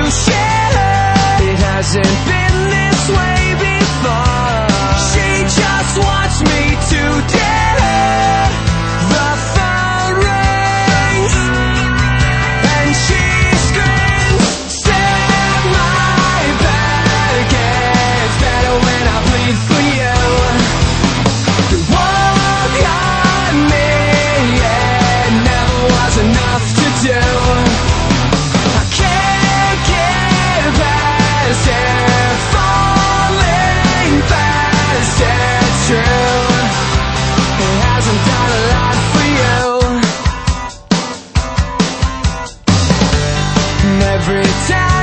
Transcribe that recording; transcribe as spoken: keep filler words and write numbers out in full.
share. It hasn't been this way before. She just wants me to dead. The phone rings and she screams, "Save my back, it's better when I bleed for you." You walk on me, it never was enough to do. I can't get past it, falling fast, it's true. It hasn't done a lot for you. And every time